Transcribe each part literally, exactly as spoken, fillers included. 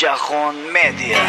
Jahon Media.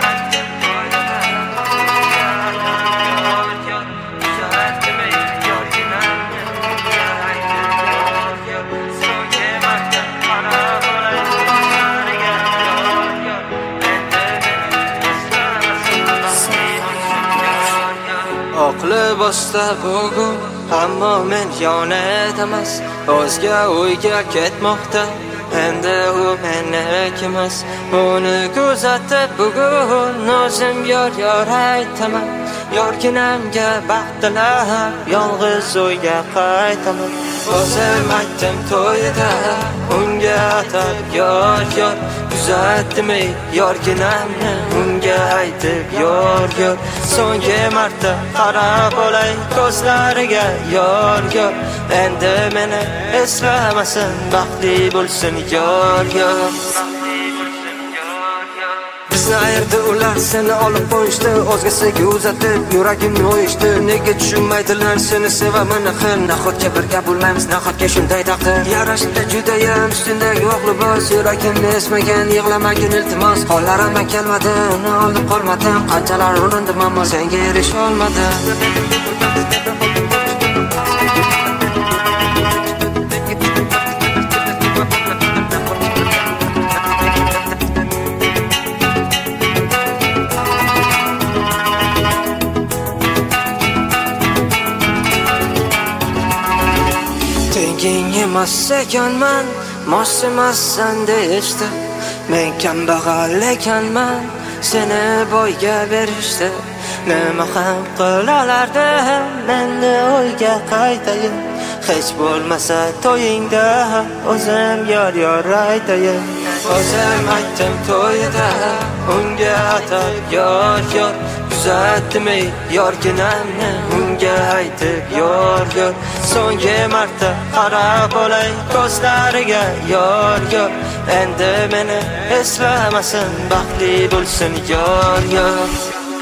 Oqli boshda bugun ammo men yoned emas, o'zga o'yga ketmoqda. Endi u meniki emas, buni kuzatib bugun o'zim yor yor aytaman. Yorginamga baxt tilab yolg'iz o'yga qaytaman. O'zim aytdim to'yda unga atab yor yor, kuzatdimi yorginamni unga aytib yor yor. So'nggi marta qarab olay ko'zlariga yor yor. Endi meni eslamasin, baxtli bo'lsin yor yor. Bizni ayirdi ular, seni olib qo'yishdi, o'zgasiga uzatib yuragimni o'yishdi. Nega tushunmaydilar seni sevaman axir, nahotki birga bo'lmaymiz, nahotki shunday taqdir. Yarashda judayam ustundagi o'g'li boz, yuragimni esmagan, yig'lamagin iltimos. Qo'llarimdan kelmadi, uni olib qolmadim, qanchalar urindim ammo senga erisha olmadim. Tenging emas ekanman, mos emassan deyishdi. Men kambag'al ekanman, seni boyga berishdi. Nima ham qilalardim, meni o'yga qaytayin. Hech bo'lmasa to'yingda o'zim yor yor aytayin. O'zim aytdim to'yda unga atab yor yor, kuzatdimi yorginamni unga aytib yor yor. So'nggi marta qarab olay ko'zlariga yor yor. Endi meni eslamasin, baxtli bo'lsin yor yor.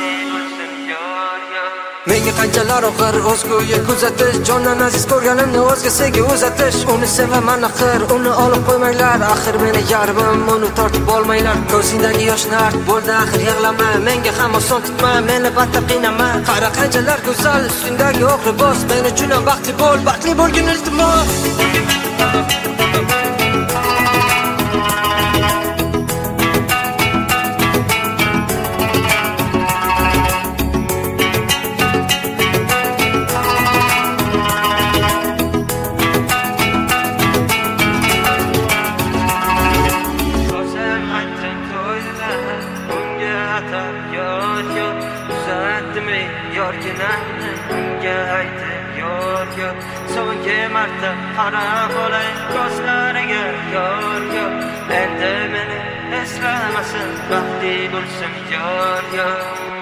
Menga qanchalar og'ir o'zguga kuzatish, jondan aziz ko'rganimni o'zgasiga uzatish. Uni sevaman axir, uni olib qo'ymanglar, axir meni yaribim, uni tortib olmanglar. Ko'zingdagi yoshni art bo'ldi, axir yig'lama, menga ham oson tutma, meni battar qiynama. Qara qanchalar go'zal ustundagi o'g'ri boz, men uchun ham baxtli bo'l, baxtli bo'lgin iltimos. Kuzatdimi yorginamni unga aytib yor yor. So'nggi marta qarab olay ko'zlariga yor yor. Endi meni eslamasin, baxtli bo'lsin yor yor.